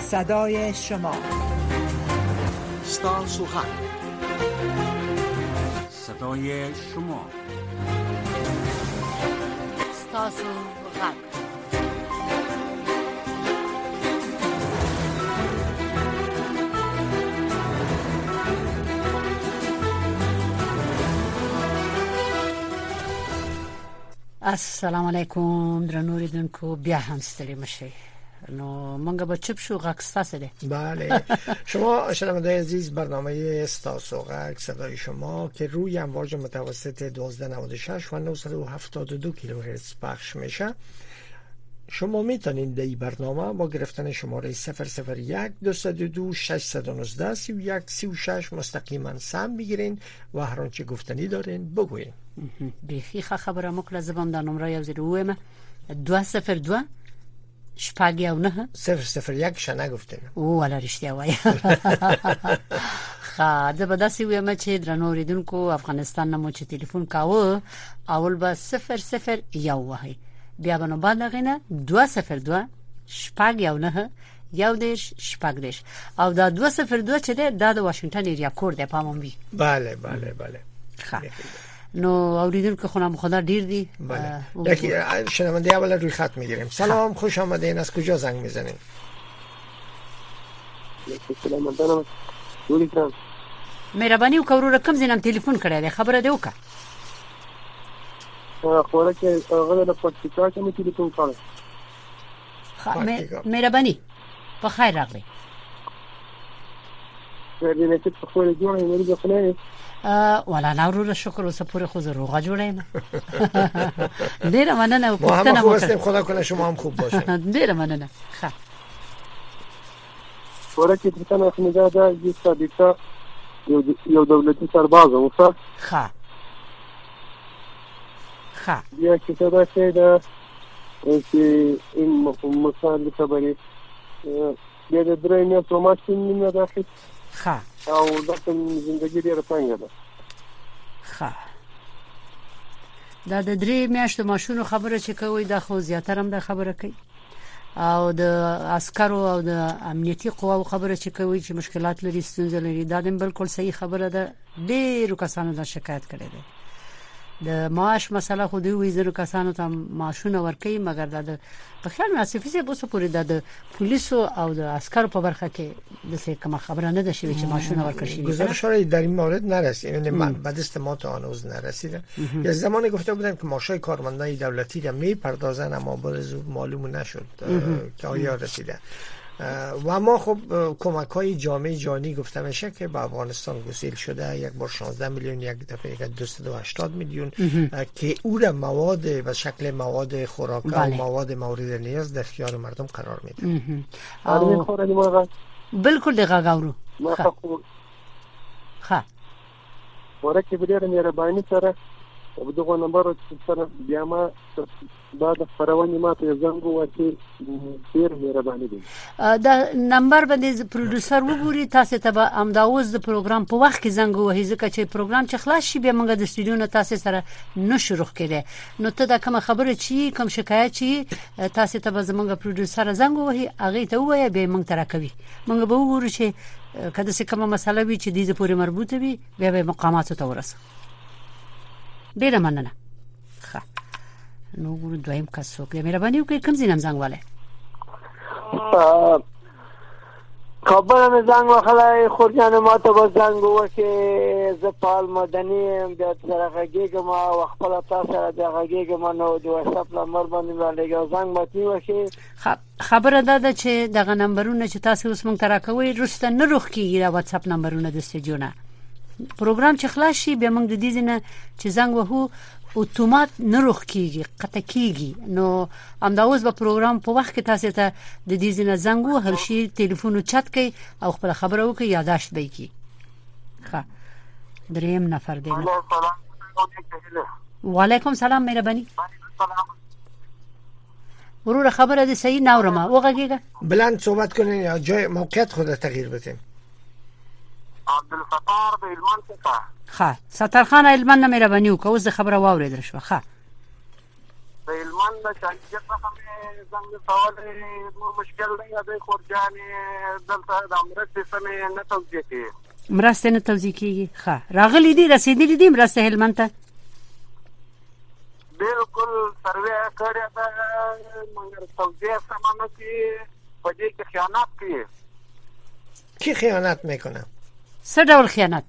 صدای شما. ستاسو غږ، صدای شما. ستاسو غږ. السلام علیکم درنو اوریدونکو، بیا هم ستړي مشئ. نو منگه با چپ شو غږ ستاسو ده. بله شما شنوندگان عزیز، برنامه ستاسو غږ صدای شما که روی امواج متوسط 1296 و 972 کیلوهرتز پخش میشه، شما میتونید در این برنامه با گرفتن شماره 001 222 619 31 36 مستقیما سم بگیرین و هر آنچه گفتنی دارین بگوین. بیخی خبره مکل زبان در نمره 202 شپاگی او نه 001 شنه گفتین. او ولا رشتیا وای. خا د بداسي ویمه چې درنو اوریدونکو، افغانستان نمو چې ټلیفون کاوه اول به 001 وای، بیا به نو بعد غینه 202 شپاگی او نه یو دیش شپاگدش او دا 202 چې ده د واشنگټن ایریا کور ده پامون بي. بله بله بله. خا نو اوریدونکو خونم خدا ډیر دی. بله یکی شنونده اول روی خط میگیریم. سلام، خوش آمدین. از کجا زنگ میزنین؟ سلام علیکم. ولیکم مهرباني وکړو رقم زینم ټلیفون کړی دی، خبره دی وکړه. خوره کې هغه د پټیکا کې مې ټلیفون کړی. مهرباني په خیر راغلی. دې چې په خوله جوړه مې غوښنه ولا نورو شکر اوسه پوره خو روغه جوړه ډیره مننه او پښتنه مو خدا کنه شما هم خوب باشین. ډیره مننه. ښه ورته چې څنګه خنجا دا چې صدیقه یو دولتي سرباز اوسه. ښه بیا چې دا چې دا چې این مثال خبرې بیا د درې نه پروموشن نه راځي. ښه او دا زندگی ډیره څنګه ده. ښه دا د درې میاشتو ماشونو خبره چې کوي دا خو زیاتره هم د خبره کوي، او د عسکرو او د امنیتي قواو خبره چې کوي چې مشکلات لري، ستونزې لري، دا د بالکل صحیح خبره ده. ډیرو کسانو دا شکایت کړي دي. د معاش مسله خو دوی زرو کسانو ته معاشونه ورکوي، مګر دا د په خیال مناسبه سي بوسه پوری د پولیسو او د عسکرو په برخه کې د څه کوم خبره نه ده شوی چې معاشونه ورکړي شي. گزارش در این مورد نرسید، یعنی به دست ما تا هنوز نرسیده. یا زمانی گفته بودن که معاشای کارمندان دولتی را میپردازن، اما باز معلوم نشد که آیا رسیده. و اما خب کمک‌های جامعه جهانی گفته میشه که به افغانستان گسیل شده، یک بار 16 میلیون، یک دفعه 280 میلیون که او را مواد و شکل مواد خوراکی و مواد مورد نیاز در اختیار مردم قرار میده. بالکل دقیقاً غورو. ها ورکه بډېر مهرباني سره په دغه نمبر سره بیا ما دا د خبرونه ماته زنګ وکړي، ډېر مهرباني دي. دا نمبر باندې پروډوسر وګوري، تاسو ته به امداوز د پروګرام په وخت کې زنګ وهي، ځکه چې پروګرام چې خلاص شي بیا موږ د استودیو نه تاسو سره نشو روخ کړي. نو ته دا کوم خبره چی کوم شکایت چی تاسو ته به زموږ پروډوسر زنګ وهي، هغه ته وایي به موږ تر کوي، موږ به وګورو چې کله څه کومه مسله وي چې دې پورې مربوطه وي بیا به مقاماتو ته ورسو. ډیره مننه. ښه نو ګورو دویم کس څوک دی؟ مهرباني وکړئ کوم ځینم زنګ والے خبره مې زنګ وخلای خو جان ما ته به زنګ وکړي. زه پال مدني بیا سره غږیږم او خپل تاسو سره د غږیږم نو د واتساپ نمبر باندې باندې زنګ ماتي وکړي. خبره ده چې دغه نمبرونه چې تاسو اوس مونږ ترا کوي رسته نه روخ کیږي د واتساپ نمبرونه د استودیو نه. پروګرام چې خلاص شي بیا موږ د دې نه چې زنګ وهو اتومات نه روخ کیږي، قطع کیږي. نو امداوز به پروګرام په وخت کې تاسو ته د دې نه زنګ وهل شي، ټلیفون چت کوي او خپل خبره وکړي، یاداشت به کی. ښه دریم نفر دی. وعلیکم سلام مهرباني. ورور خبره دې صحیح ناورمه وګورئ. بلند صحبت کنین یا جای موقعیت خود تغییر بدین. عبدالستار د هلمند څخه. ښه سترخان هلمند نه مهرباني وکړه، اوس خبره واورېدل شو. ښه هلمند د چانجه څخه څنګه سوال مشکل دی د خورجان دلته د مرستې سمې نه توجیه کیږي مرسته نه توزیع کیږي. ښه راغلی دي رسیدلی دي مرسته هلمند ته بالکل سروې کړی دا مګر توجیه سمانه کې په دې کې خیانت کوي. کی خیانت میکنه؟ څه ډول خیانت؟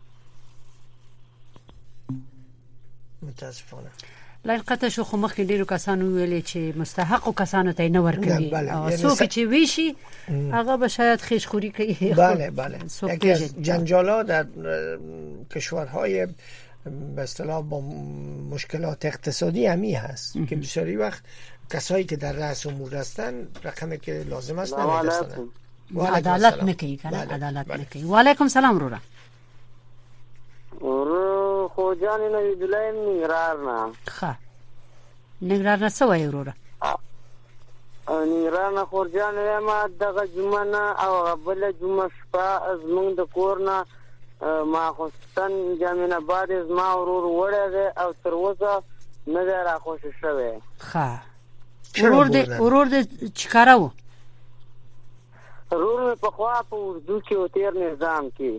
متاسفانه لکه شو خو مخکې ډیرو کسانو ویلي چې مستحقو کسانو ته نه ورکوي او څوک چې ویشي هغه به شاید خیشخوری کوي. بله یکی از جنجالات در کشورهای به اصطلاح با مشکلات اقتصادی همی هست که بسیاری وقت کسایی که در رأس امور هستن رقمی که لازم است نمی‌رسونن. عدالت نکوي کنه عدالت نکوي. و علیکم سلام وروره. خو جان نه دلایم نګرار نه. ښه نګرار نه څه وایي وروره؟ نګرار نه خو جان ما دغه جمعه نه او بل جمعه شپه زمونږ د کور نه ما خوستن جامعه آباد زما ورور وړه او تر اوسه نه دی راخوشي شوی. ښه ورور دې چیکاره و؟ ورور په خوا په اردو کې او تیر نظام کې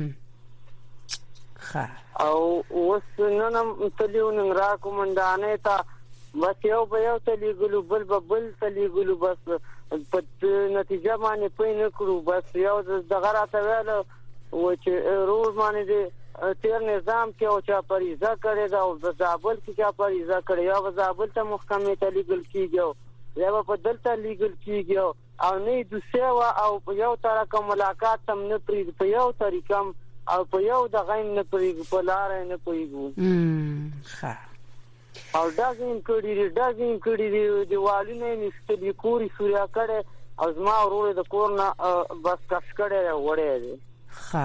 او اوس نن تلیو نن را کومندانه تا بس یو به یو تلیګلو بل تلیګلو بس په نتیجه باندې پېنه کړو بس یو دغه راته ویل و چې روز باندې تیر نظام کې او چا پریزه کړی دا او د زابل کې چا پریزه کړی یا زابل ته محکمې تلیګل کیږي یا په دلته لیګل کیږي او نه دوسه او په یو طرح ملاقات تم نه پری په یو طریقم او په یو د غیم نه پریږو په لار نه پریږو. ښه او دازم کړي دی والینه نشته کوري سوریا کړي او زما ورور د کور نه بس کښ کړي وړي دي. ښه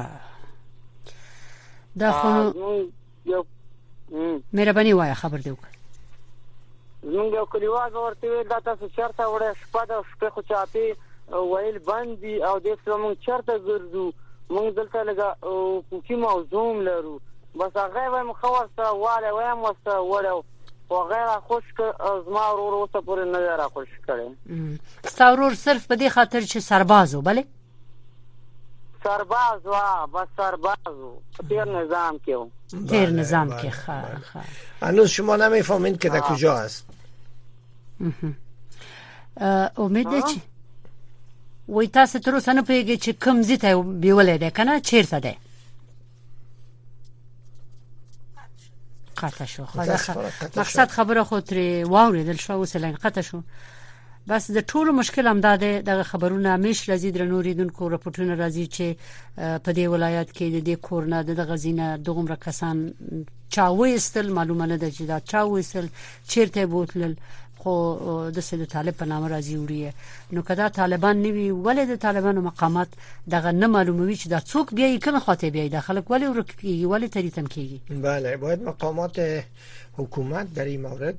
دا خو یو مهرباني وای خبر دی وکړه. زمونږ یو کلیوال ورته ویل دا تاسو چرته وړه شپه د شپه خو چاپی ویل باندې او د څومره چرته ګرځو مونږ دلته لګا کوکی موضوع لرو بس هغه وایم خورسته واله وایم وسته وړو او غیر خوش زما ورور اوسه پورې نه را خوش کړي. ستورور صرف په دې خاطر چې سربازو بله سرباز وا بس سربازو تیر نظام کې تیر نظام کې. ښه هنوز شما نمیفهمید که در کجا هست. امید ده چې وای تاسو تر اوسه نه پوهیږئ چې کوم ځای ته بیولې ده کنه چیرته ده؟ قطع شو. مقصد خبره خو ترې واورېدل شو اوس لاین قطع شو. بس د ټولو مشکل هم داده دغه خبرونه همیش راځي درنو ریدونکو راپورټونه راځي چې په دې ولایت کې د دې کورنه د غزینه دغه کسان چا وېستل معلومه نه ده چې دا چا وېستل چیرته بوتل خو د سید طالب په نامه راځي وړي. نو کدا طالبان نیوي ولې د طالبانو مقامات دغه نه معلوموي چې دا څوک بیاي کوم خاطر بیاي د خلک ولې ورکیږي ولې تریتم کیږي. بله باید مقامات حکومت در این مورد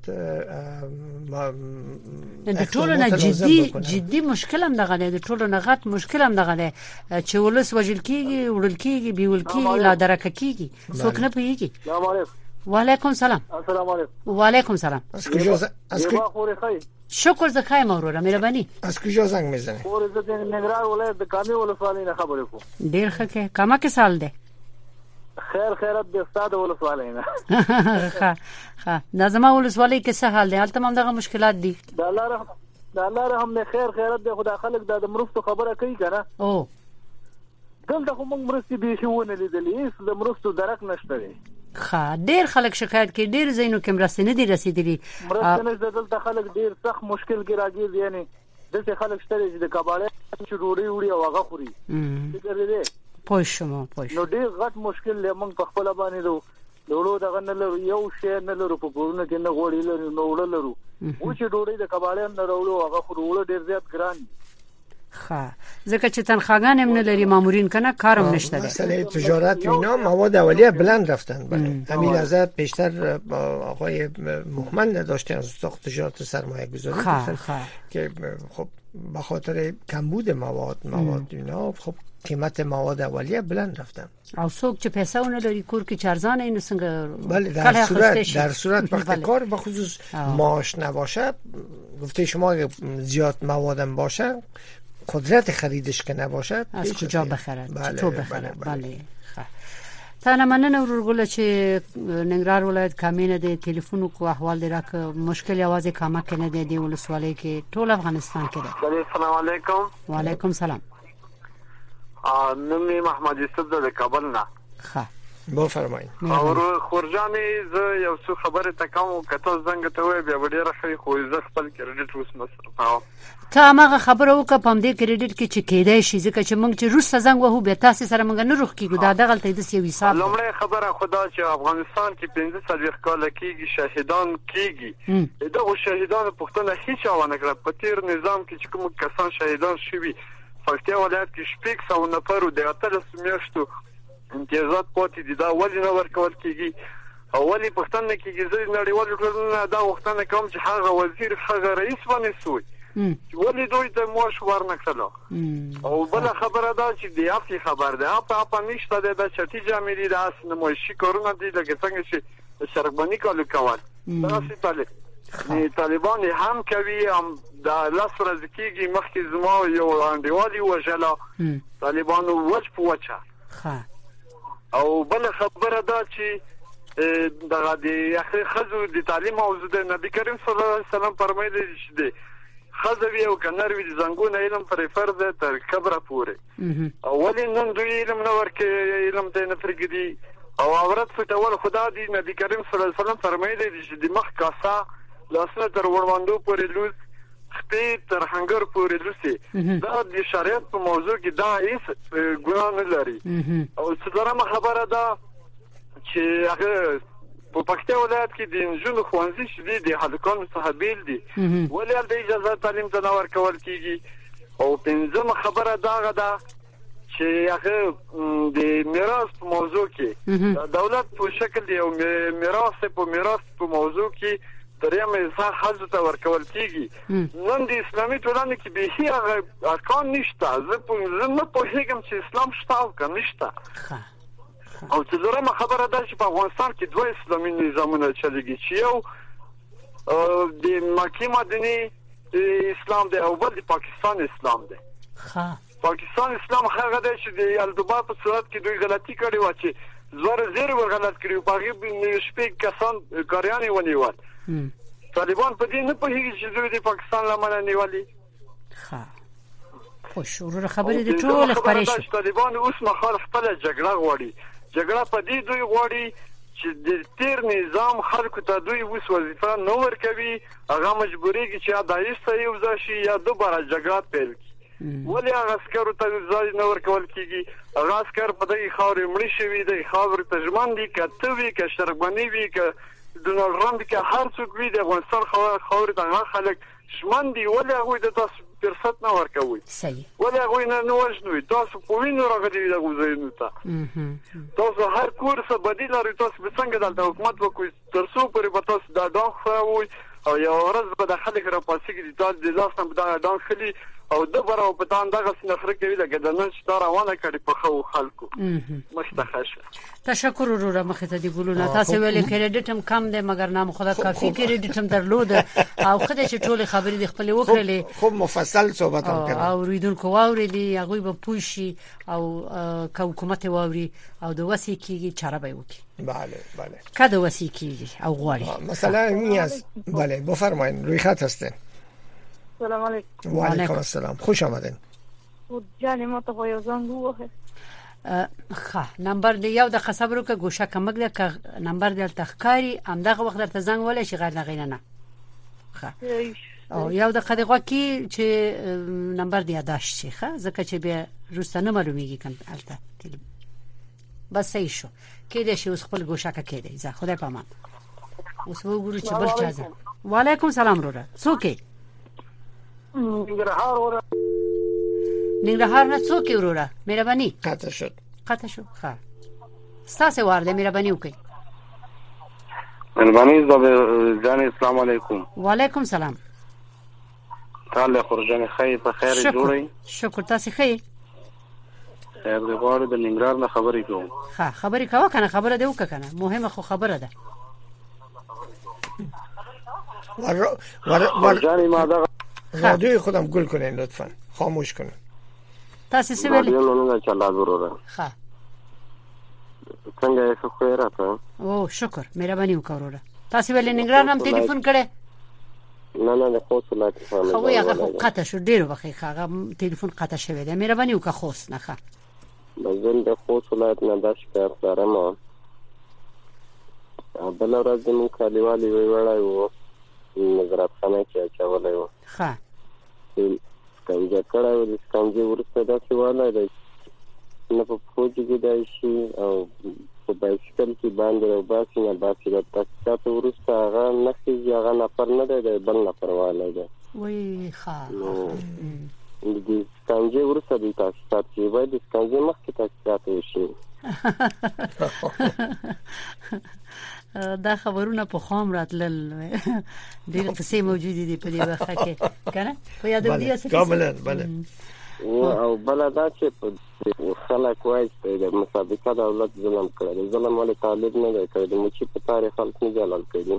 د ټولو نه جدي مشکل هم دغه دی. د ټولو نه غټ مشکل هم دغه دی چې ولس وجل کیږي وړل کیږي بیول کیږي لا درکه کیږي څوک نه پیږي. السلام علیکم. وعلیکم سلام. السلام علیکم. وعلیکم سلام. از کجا شکر ز خیر موروره مهربانی. از کجا زنگ میزنی؟ اور ز نگران ولایت د کامی ولسوالۍ نه خبرې کوم. ډیر ښه کې کما کې سال ده خیرت د استاد ولسوالۍ نه. ښه دا زما ولسوالۍ کې څه حال دی؟ حال تمام دغه مشکلات دي. د الله رحم نه خیرت د خدای خلق د مرستو خبره کوي کنه. او دلته کوم مرستې به شونه لیدلې هیڅ د مرستو درک نشته دی. ډیر خلک شکایت کوي ډیر زینو کې مرسته نه دي رسیدلې. مرسته نه دلته خلک ډیر سخت مشکل کې راځي یعنی دلته خلک شته چې د کباړې چې روړي وړي او هغه خوري. پوه شم نو ډیر غټ مشکل لمن په خپل باندې ډوړو دغه نه لرو یو شی نه لرو په کورونه کې نه غوړي لرو نو وړل لرو و چې ډوړي د کباړې نه وړو هغه خورو ډیر زیات ګران. ښه ځکه چې تنخواګان هم نه لري مامورین کنه کارم نشته ده. مسئله تجارت و اینا مواد اولیه بلند رفتن. بله همین ازت بیشتر آقای محمد داشته از ساخت تجارت سرمایه گذاری که خب به خاطر کمبود مواد اینا خب قیمت مواد اولیه بلند رفتن. او څوک چې پیسې ونه لري کور کې چارزانه اینو څنګه بله در صورت وقتی کار به خصوص معاش نباشه، گفته شما زیاد موادم باشه قدرت خریدش که نباشه از کجا بخرد؟ بله تو بخرد. بله تانه مننه ورګل چې ننګرهار ولایت کامینه د ټلیفون کو احوال دی راک مشکل आवाज کما کنه دی ولسوالۍ کې ټول افغانستان کې دی. السلام علیکم. وعلیکم سلام. نومي محمد یوسف د کابل نه. ښه بو فرمایي. او خورجانې زه یو څه خبره تکوم کته زنګ ته وې بیا ډیره ښه خو زه خپل کریډټ اوس مصرفاو. ته هغه خبره وکړه په دې کریډټ کې چې کېدای شي ځکه چې موږ چې روس زنګ وهو به تاسو سره موږ نه روخ کیږو دا دغه ته د یو حساب. لومړی خبره خدا چې افغانستان کې 15 کال کېږي شهیدان کېږي. دغه شهیدانو پښتنه هیڅ ونه کړ په تیر نظام کې چې کوم کسان شهیدان شوي پکتیا ولایت کې شپږ سو نفر د 13 میاشتو امتیازات پاتې دي. دا ولې نه ورکول کېږي او ولې پښتنه کېږي؟ زه نړیوال ټولنه دا وختونه کوم چې هغه وزیر هغه رئیس باندې سوی ولې دوی ته معاش ورنکړل. او بل خبره دا چې دی افي خبر ده په نشته د چټي جامې دي د نمایشي کارونه دي لکه څنګه چې شرقباني کالو کول تاسو طالبان هم کوي هم د لاس ورځ کېږي مخکې زما یو انډیوالي وژله طالبانو وچ په وچه. او بل خبره دا چې دغه د اخر خزو د تعلیم موضوع د نبی کریم صلی الله علیه وسلم فرمایلی چې خزوی او کنروی د زنګونه علم پر فرض تر کبره پورې او ولې نن دوی علم نه ورکې علم ته نه فرګدي او عورت فتول خدا دی نبی کریم صلی الله علیه وسلم فرمایلی چې د مخ کاسا لاسنه تر وړاندو پورې لوز خپې تر هنګر پورې لوسي دا د شریعت په موضوع کې دا هیڅ ګناه نه لري. او څلورمه خبره ده چې هغه په پکتیا ولایت کې د نجونو ښوونځي شدي د هلکانو څخه بیل دي ولې د اجازه تعلیم ته نه ورکول کېږي. او پنځمه خبره دا ده چې هغه د میراث په موضوع کې دولت په شکل دی او میراث په موضوع کې دریم انسان حل ته ورکول کېږي. نن د اسلامي ټولنې کې به هیڅ ارکان نشته. زه نه پوهیږم چې اسلام شته او که نشته. او څلورمه خبره ده چې په افغانستان کې دوه اسلامي نظامونه چلیږي چې یو د مکې مدینه اسلام دی او بل د پاکستان اسلام دی. پاکستان اسلام هغه دی چې د الدوبا په صورت کې دوی غلطي کړې و چې زور زیر ور غلط کړی په هغه شپږ کسان کاریانې ونیول. طالبان په دې نه پوهیږي چې دوی د پاکستان لمنه نیولې. خو شروع خبرې د ټول خبرې شو. طالبان اوس مخالف خپل جګړه غواړي. جګړه په دې دوی غواړي چې د تیر نظام خلکو ته دوی اوس وظیفه نه ورکوي هغه مجبورېږي چې یا دایښت یو ځای یا دوباره جګړه پیل کړي. ولې هغه عسکرو ته ځای نه ورکول کېږي؟ هغه عسکر په دغه خاورې مړي شوي د خاورې ته ژمن دي که ته وي که شرقباني وي که ډونالډ ټرمپ که هر څوک وي د افغانستان خاورې ته هغه خلک ژمن دي. ولې هغوی د تاسو فرصت نه ورکوي؟ ولې هغوی نه وژنوي؟ تاسو په وینو راغلي وي دغو ځایونو ته. تاسو هر کور څه بدیل لرئ. تاسو به څنګه دلته حکومت وکړئ تر څو پورې به تاسو دا ډانګ خوروئ او یوه ورځ به د خلک راپاڅېږي د لاس نه به دغه ډانګ خلي او دوباره په تان دغسې نفره کوي لکه د نن چې تا روانه کړې په ښه خلکو. مخې ته ښه شه. تشکر وروره مخې ته دې ګلونه. تاسې ویلې کریډټ هم کم دی مګر نام خدا کافي کریډټ هم درلوده او ښه دی چې ټولې خبرې دې خپلې وکړلې خوب مفصل صحبت هم کړل او اورېدونکو واورېدي هغوی به پوه شي او که حکومت یې واوري او د وسې کېږي چاره به یې وکړي. بله بله که د وسې کېږي او غواړي مثلا این است. بله بفرمایید روی خط هستین. سلام علیکم. و علیکم السلام. خوش آمدین. جان ما ته یو زنګ ووهه. نمبر دی یو د خبرو کې ګوشه کمک ده که نمبر د تخکاری همدغه وخت درته زنګ ولې شي غیر نه. او یو د خدغه کې چې نمبر دی یاداش شي ځکه چې بیا روسته نه معلومیږي کوم الته بس صحیح شو کې دې شي اوس خپل ګوشه کې دی. زه خدای پامان اوس وګورو چې بل چا ده. وعلیکم سلام وروره. څوک ننګرهار نه څوک وروره؟ مهرباني قطع شو. ښه ستاسو وارده مهرباني وکړئ. مهرباني جان. السلام علیکم. وعلیکم سلام. تعالی خورجان خی په خیر جوړی. شکر تاسو خی. خیر دی غواړم د ننګرهار نه خبرې کوم. ها خبرې کوه کنه خبره دی وکنه مهمه خو خبره ده. خورجان ما دا رادیوی خودم گل کنین لطفا خاموش کنین. تاسو څه ویل؟ رادیو نه چلا ضروره. ها څنګه یې خو راته؟ او شکر مهرباني وکړه. تاسو ولې ننګرهار نام ټلیفون کړه؟ نه د خوست ولایت څخه. خو هغه قطع شو ډیر وخت هغه ټلیفون قطع شوی دی. مهرباني وکړه خوست نه ښه. بزن د خوست ولایت نه د شکایت لرم. بل ورځ د کلیوالي ویوړای وو نظرات خانه کې اچولای وو. ښه. څنګه کړای وو د څنګه ورسته دا څه وانه دی. نه په فوج کې دی شي او په بایسکل کې باندې او باسي نه باسي د تاسو ورسته هغه نخي هغه نفر نه دی بل نفر والای دی. وای ښه. د څنګه ورسته د تاسو چې وای د څنګه مخکې تاسو وشي. دا خبرونه په خام راتلل ډېر قصې موجوده دي په دې وخت کې کنه په یاد دی څه کاملا بله او بل دا چې په خلک وایي چې د مسابقه د اولاد ظلم کړی ظلم ولې طالب نه دی کړی د مچي په تاریخ خلک نه جلال کړي.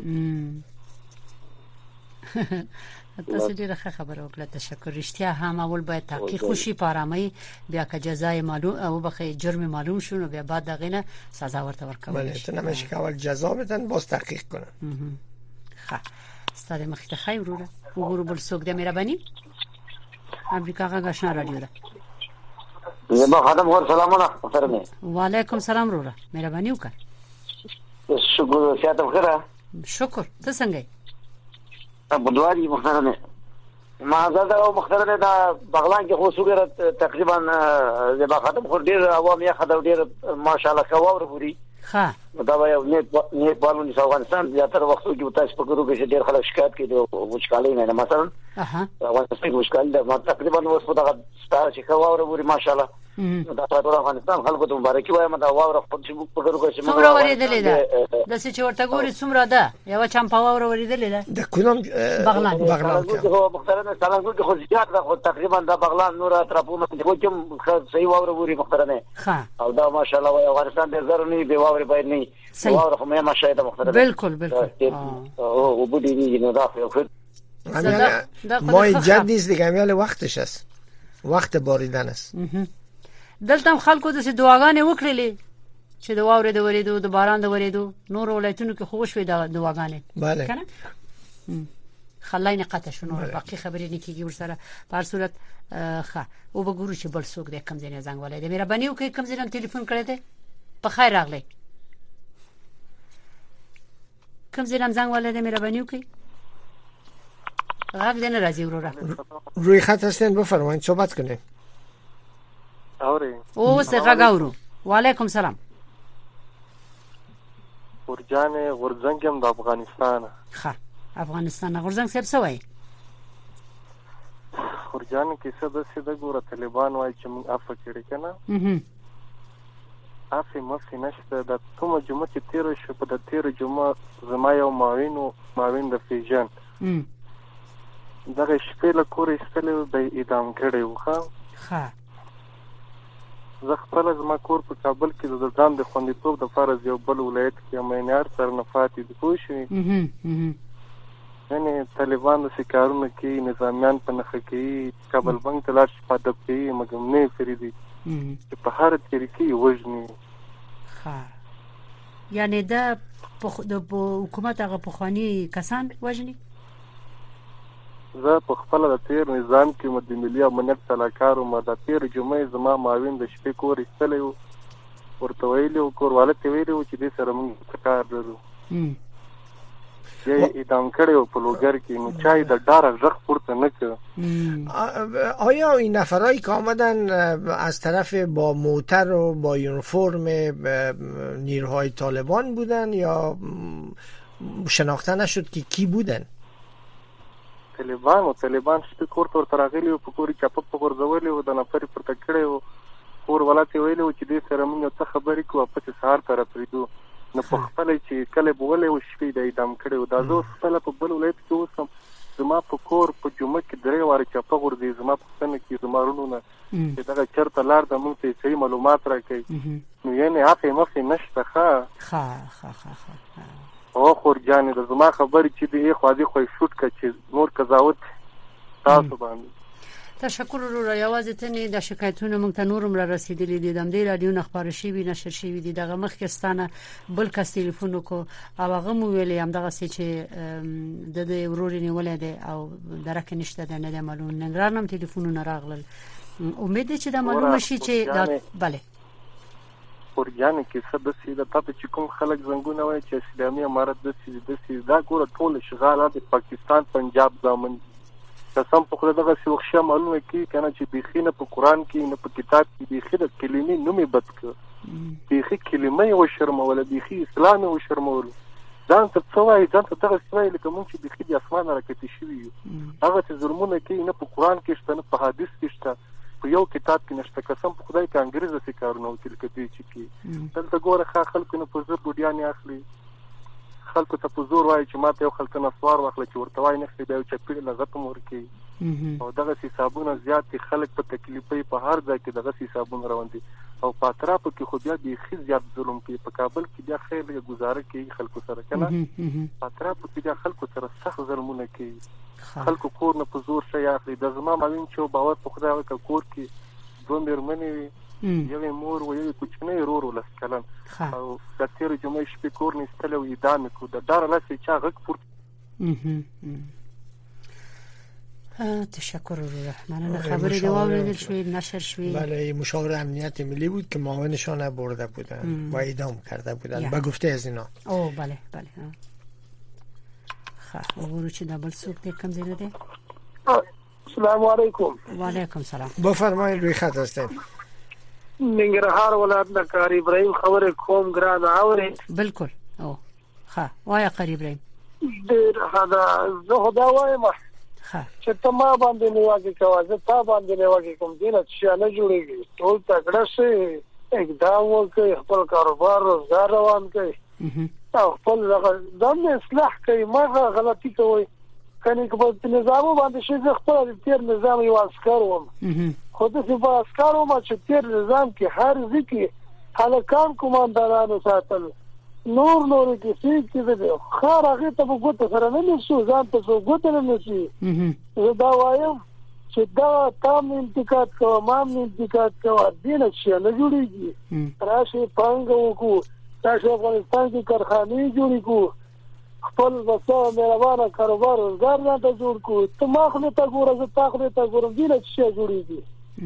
تاسو ډیره خبره وکړه تشکر. رښتیا هم اول باید تحقیق وشي په آرامۍ بیا که جزای معلوم او بخې جرم معلوم شونه بیا بعد دغه نه سزا ورته ورکول شي. بله نمیشه که اول جزا بدن باز تحقیق کنن. ښه ستاره مخته خیر وروره وګورو بل څوک د مهرباني امریکا غاښنا رادیو ده. زما خدام ور سلامونه سره. وعلیکم سلام وروره مهرباني وکړه. شکر سیاته خیره. شکر ته څنګه ابو دواري محترمه ما زاده محترمه دا بغلان کې خو صغیره تقریبا زما خدام خو ډیر عوام یې خدای ډیر ماشاءالله کاوه ورغوري. ها دا وایو نه بالونی افغانستان زیاتره وختو کې تاسو په ګورو کې ډیر خلک شکایت کوي د وچکالۍ نه مثلا افغانستان وچکالۍ د تقریبا اوس په دغه ستاره چې کاوه ورغوري ماشاءالله دا ټول افغانستان خلکو ته مبارکي وایم دا واوره خپل چې په ګورو کې څومره ورېدلې ده د څه چې ورته ګوري څومره ده یو چمپا واوره ورېدلې ده د کوم بغلان کې محترمه سلام خو زیات ده تقریبا دا بغلان نور اطرافونه کې کوم صحیح واوره وري محترمه او دا ماشاءالله وای افغانستان د زرنی به واوره باید نه واوره خو مې ماشاءالله محترمه بالکل او بودی نه دا ما جدیز دیگه میاله وقتش است وقت باریدن است. دلته خلکو د دعاګانې وکړلې چې د واورې د ورېدو د باران د ورېدو نور ولایتونو کې خو شوې د دعاګانې بله کنه خلاینه قطع شو نور باقي خبرې نه کیږي ورسره په هر صورت ښه او وګورو چې بل څوک د کم ځای زنګ ولای د مهرباني وکړئ کم ځای ټلیفون کړی دی په خیر راغلی کم ځای زنګ ولای د مهرباني وکړئ غږ دې نه راځي وروره روی خط هستین بفرمایید صحبت کنید. او څنګه غاورو وعلیکم سلام ورجان غورځنګم د افغانستان. ښه افغانستان غورځنګ څه وایي ورجان کې څه د څه د ګوره طالبان وایي چې موږ عفو کړی کنه عفو مفي نشته د کومه جمعه چې تیر شو په د تیر جمعه زما یو ماوین د فیجن دغه شپې له کورې استلو د اعدام کړي ښه زه خپل زما کور په کابل کې د ځان د خوندیتوب د فرض یو بل ولایت کې مینار سره نفاتې د کوشي یعنی طالبان د سکارونو کې نظامیان په نخ کې کابل بنک تلاش پاتې کوي مګم نه فریدي چې په هر طریقې وژني. ها یعنی دا د حکومت هغه پخوانی کسان وژني. زه په خپل د تیر نظام کې مد ملي امنیت سلاکار او د تیر جمعې زما ماوین د شپې کور استلو ورته ویلو کور والته ویلو چې دې سره موږ کار لرو یې اعدام کړو په لوګر کې نو چای د ډار ژغ پورته نه کړ. آیا این نفرایی که آمدن از طرف با موتر و با یونیفرم نیروهای طالبان بودن یا شناخته نشد که کی بودن؟ طالبان چې کور ته ترغلي او په کور کې په ورځولې او د نفر پر تکړه او کور ولته ویلو چې دې سره موږ څه خبرې کوو په سهار تر پریدو نو په خپل چې کله بوله او شپې د اعدام کړو دا زه خپل په بل ولایت کې اوسم زما په کور په جمعه کې درې واره چپه غورځي زما په څنګه کې زما رونونه چې دغه چرته لار د موږ ته صحیح معلومات راکړي نو یعنی هغه مخې نشته ښه او خورجانې د زما خبرې چې دی خو دې خو شوټ کړ چې نور قضاوت تاسو باندې تشکر ورو یوازې ته نه د شکایتونو مونږ ته نورم را رسیدلې دي د دې رادیو نخبار شي وی نشر شي وی دغه مخکستانه بل کس ټلیفون کو او هغه مو ویلې هم دغه چې د دې وروري نیولې ده او درک نشته ده نه معلوم ننګرانم ټلیفونونه راغلل امید چې دا معلومه شي چې دا bale خورجانې کې څه د سیده تاسو چې کوم خلک زنګونه وایي چې اسلامي امارت د سیده ګوره ټول اشغالات د پاکستان پنجاب ځامن قسم په خدای دغه سوخشه معلومه کی کنه چې بيخي نه په قران کې نه په کتاب کې بيخي د کلمې نومي بد ک بيخي کلمې او شرمول بيخي اسلام او شرمول ځان ته څوای ځان ته دغه څوای لکه مونږ چې بيخي د اسمان راکټي شوی هغه چې ظلمونه کوي نه په قران کې شته نه په حدیث کې شته په یو کتاب کې نشته قسم په خدای کې انګريزي څه کارونه وکړي کدي چې دلته ګوره خلکو نه په زړه بډیان اخلي خلکو ته په زور وایي چې ماته یو خلک نه سوار واخله چې ورته وایي نه خېدا یو چپیړ لغت مورکی او دغه حسابونه زیات خلک په تکلیفي په هر ځای کې دغه حسابونه روان دي او په اطراف کې خو بیا به خي زیات ظلم کوي په کابل کې بیا خیر له گزاره کوي خلکو سره کنه په اطراف کې بیا خلکو سره سخت ظلمونه کوي خلکو کور نه په زور شي اخلي د زما مالین چې باور په خدای وکړ کور کې دوه مېرمنې یو مور و یو کوچنی ورور ولسکلن او د تیر جمعې شپې کور نستل او اعدام کو د دار لاسه چا غک پورت تشکر مننه خبری دی واوریدل شوی نشر شوی بله مشاور امنیت ملی بود که معاونشان برده بودن و اعدام کرده بودن به گفته از اینا او بله خب ورو چې دبل سوق دې کم زیره دی السلام علیکم و علیکم سلام بفرمایید روی خط هستیم ننګرهار ولایت د قاری ابراهیم خبره کوم ګران اوري بالکل او ها وای قاری ابراهیم ډیر هدا زه خدا وایم چې ته ما باندې نیواږي کوه زه تا باندې نیواږي کوم دین چې نه جوړیږي ټول تکړه شي اقدام وکړي خپل کاروبار روزګار روان کړي او خپل ځان اصلاح کوي ما غلطي کوي کني په نظام باندې شي زه خپل تیر نظام یو عسكر وم خو د په عسكرو ما چې تیر نظام کې هر ځکه هلکان کوماندانانو ساتل نور کې چې دې خار هغه ته وګورئ سره نه نشو ځان ته وګورئ نه نشي زه دا وایم چې دا تام انتقاد کوه ما انتقاد کوه دین چې نه جوړیږي راشي پنګ وکړو تاسو افغانستان کې کارخانې جوړې کو خپل وسه مهربانه کاروبار روزګار نه ته جوړ کو ته ما خو ته ګوره زه تا خو ته ګورم دین چې جوړیږي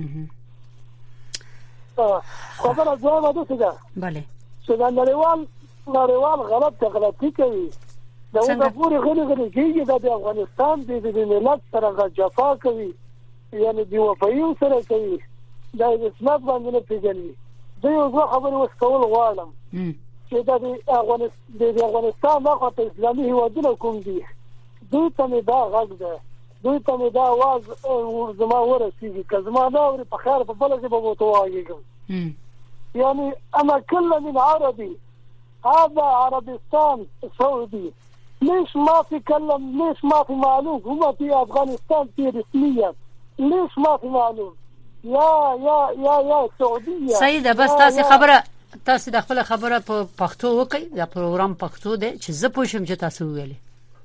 خبره ځواب ده څنګه bale چې دا نړیوال غلطي کوي دا وګړي پوری غلي کېږي د افغانستان د ملت سره جفا کوي یعنی دی وفایو سره کوي دا د اسلام باندې نه پیژني زه یو خبره وسکول غواړم چې د افغانستان مخه اسلامي هیوادونه کوم دي دوی ته دا غږ ده دوی ته دا आवाज زما ورسیږي که زما دا ور په خیر په بل ځای به وتوایږم يعني انا كل من عربي هذا عربستان سعودي ليش ما في كلم ليش ما في معلوم هم في افغانستان في رسميا ليش ما في معلوم يا سعوديه سيده بس تاسو د خپل خبره په پښتو وکي دا پروګرام پښتو دی چې زه پوښم چې تاسو ویلي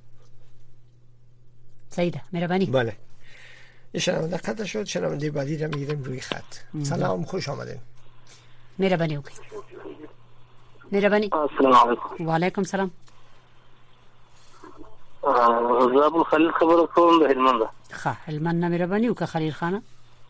سیده مهربانی بله شنونده قطع شد شنونده بعدی رو میگیریم روی خط سلام خوش آمدین مهربانی وکي مهربانی السلام علیکم و علیکم سلام زاب الخلیل خبر کوم د هلمند ښه هلمند نه مهربانی وکړه خلیل خانه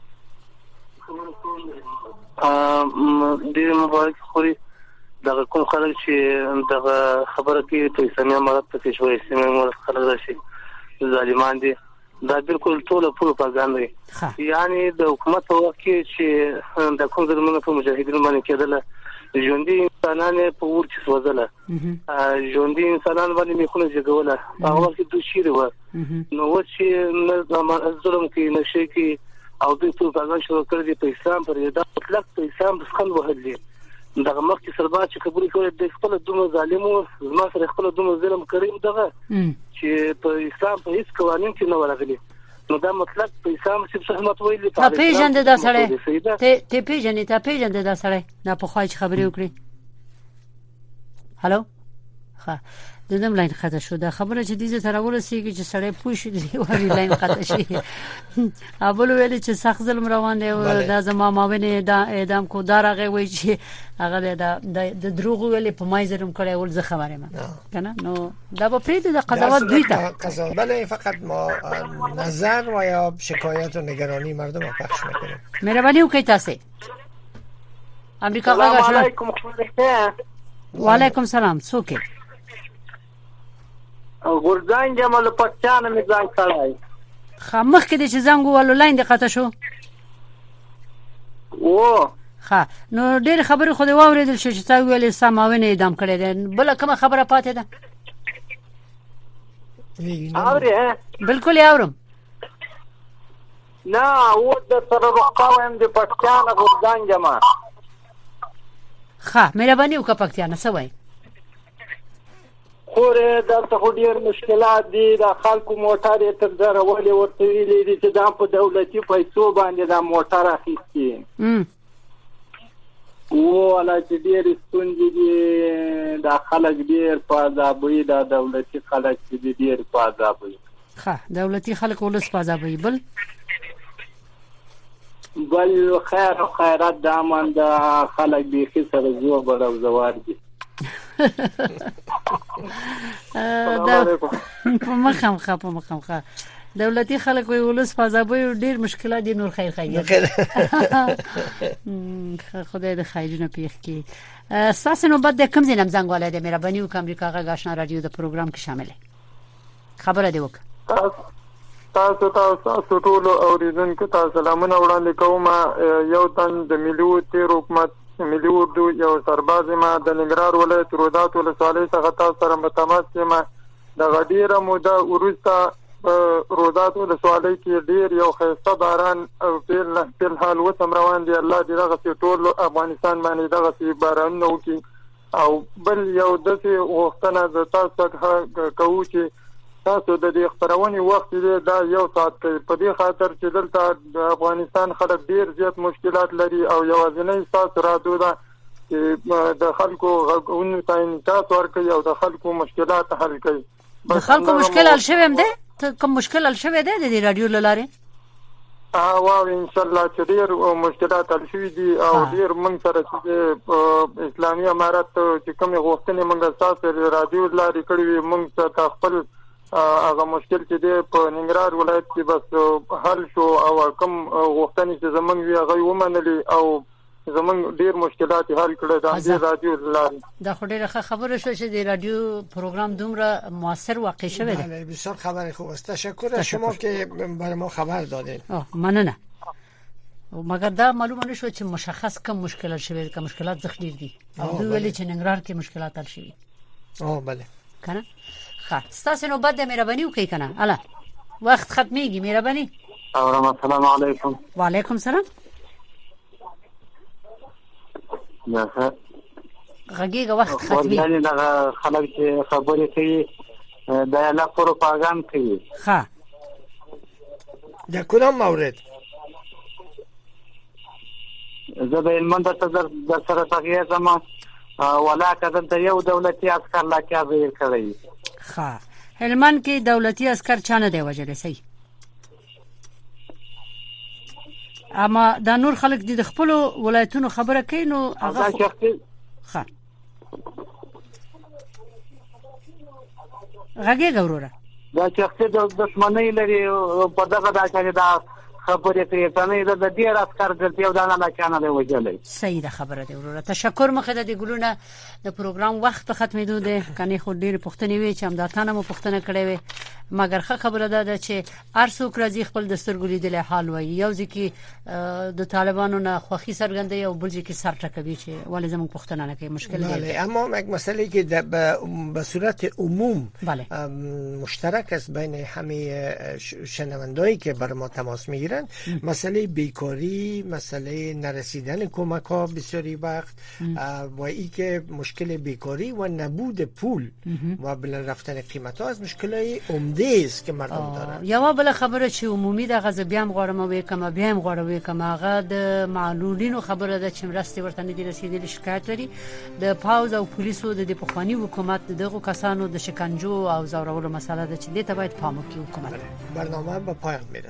ډیر مبارک خوري دغه کوم خلک چې دغه خبره کې په اسلامي امارت کې شوی اسلامي امارت خلک راشي ظالمان دي دا بالکل ټول پروپاګاندا دی یعنی د حکومت وخت کې چې د کوم ځلمنه په مجاهدینو باندې کېدل ژوندۍ انسانان په ور کې سوځله ژوندۍ انسانان باندې میخونه جګوله هغه وخت د شیر و نو چې ظلم کې نشي کې او د پروپاګاندا شروع کړی په اسلام پر دا مطلق په اسلام بسخن وهلې دغه مخکې سرباز چې خبرې کولې د خپل دومره ظالمو زما سره خپل دومره ظلم کړی دغه چې په اسلام په هیڅ قوانین کې نه ورغلي نو دا مطلب په اسلام چې صحمت ویلي ته پیژندې دا سړی ته پیژندې دا سړی نه په خوای خبرې وکړي هالو ها د دم لاین خطا شو دا خبره چې دیزه تر ورسیږي چې سړی پوښي دی وایي لاین خطا شي اول ویل چې سخت ظلم روان دی دا زما ماونه دا اعدام کو دارغه وای چې هغه د دروغ ویل په مای زرم کړی ول زه خبره ما کنه نو دا په پریده د قضاوت دوی ته بله فقط ما نظر و یا شکایت و نگرانی مردم رو پخش میکنیم. مهربانی وکړئ تاسو امریکا غاښ وعلیکم سلام څوک ګورځان جمال پټانه می ځان کړای خامخ کې چې زنګ ولو لاین د قطه شو او ها نو ډېر خبره خو دی واوریدل شو چې تا ویلې سماوینه اعدام کړی دی بل کومه خبره پاتې ده اوري بالکل اورم نه و د سره روقاوم د پټانه ګورځان جمال ها مهرباني وکړه پکتیانه سوای خوره دلته خو ډیر مشکلات دي د خلکو موټر تر ځره ولې ورته ویلي دي چې دا په دولتي پیسو باندې دا موټر اخیستي ولا چې ډیر ستونزې دي دا خلک ډیر په عذابوي دا دولتي خلک دي ډیر په عذابوي ښه دولتي خلک ولس په عذابوي بل خیر او خیرات د امن د خلک بيخي سره زو بل او زوار دي په مخم دولتي خلک وی ولس په عذابوي ډیر مشکلات دي نور خیر خدای د خیرونه پیښ کی اساسا نو بعد کم زینم زنګ ولادي مهرباني وکم امریکا غا آشنا رادیو د پروګرام کې شامل خبره دی وک تاسو ټول اوریدونکو ته سلامونه وړاندې کوم یو تن د ملي تیر حکومت ملي اردو یو سرباز ما د ننګرهار ولایت رودات ولسوالۍ څخه تاسو سره متماس یم د غډیره موده ورسته رودات ولسوالۍ کې ډیر یو خیسته باران او په حال وسم روان دی الله دې دغه ټول افغانستان باندې دغه باران نو کې او بل یو دغه وختونه د تاسو کوو چې تاسو د دې خبرونې وخت دی دا یو ساعت کې په دې خاطر چې دلته د افغانستان خلک ډیر زیات مشکلات لري او یوازینی تاسو راځو دا چې د خلکو غوښتنې ته انعکاس ورکړي او د خلکو مشکلات حل کړي د خلکو مشکل حل شوی هم دی ته کوم مشکل حل شوی دی د رادیو لاره واو ان شاء الله چې ډیر مشکلات حل شوي دي او ډیر موږ سره چې اسلامي امارت چې کوم غوښتنې موږ تاسو رادیو لاره کړې موږ ته خپل هغه مشکل چې دی په ننګرهار ولایت کې بس حل شو او کوم غوښتنې چې زمونږ وی هغه ومنلي او زمونږ ډیر مشکلات حل کړل د رادیو لارې دا خو ډیره خبره شو چې د رادیو پروګرام دومره موثر واقع شوه دی بسیار خبر خوب است تشکر از شما که برای ما خبر دادین مننه مگر دا معلومه نشو چې مشخص کوم مشکلات شوه که مشکلات زخ ډیر دي او دوی ویلي چې ننګرهار کې مشکلات حل شوي بله کنه ستاسو نو بده مهرباني وکړئ کنه الا وخت ختميږي مهرباني السلام علیکم وعلیکم سلام نه غږیږه وخت ختمي یعنی دا خلک چې خبرې کوي دا لا پروپاګاندا کوي ها در کدام مورد زه به علم در سره تغییر زما ولا کدن یو دولتي عسكر لا کې ظاهر کړی ها هلمند کې دولتي عسكر چانه دی وجه صحیح اما دا نور خلک د خپل ولایتونو خبره کوي نو هغه ها غږی ګوروره دا چې د دښمنۍ لري په دغه دا چې دا خبرې کوي څنګه د ډیر عسكر ګرځي او دا نه چانه دی وجلې صحیح ده خبره دی وروره تشکر مخه د ګلونه د پروګرام وخت ختمېدو دی کني خو ډیر پښتني وي چې همدارتانه مو پښتنه کړې وي مګر خبره ده چې ارڅوک راځي خپل دستور لیدل حال وایي یو ځکه د طالبانو نه خوخي سرګندې او بل ځکه سر ټکوي چې ولې زموږ پښتنه نه کې مشکل دی اما یک مسئله که به صورت عموم مشترک است بین همه شنوندایی که بر ما تماس میگیرن مسئله بیکاری، مسئله نرسیدن کمک ها بسیاری وقت و ای که مشکل بیکاری و نبود پول و بلند رفتن قیمت ها از مشکلای عمده است که مردم دارن. یا بل خبره چې عمومي د غزه بیا غوړم وکم بیا غوړم وکم هغه د معلولینو خبره ده چې مرستې ورته نه دي رسیدلې شکایت لري د پاوز او پولیسو د پخوانی حکومت دغه کسانو د شکنجو او زورولو مسله ده چې دې ته باید پام وکړي حکومت. برنامه به پایان میرسه.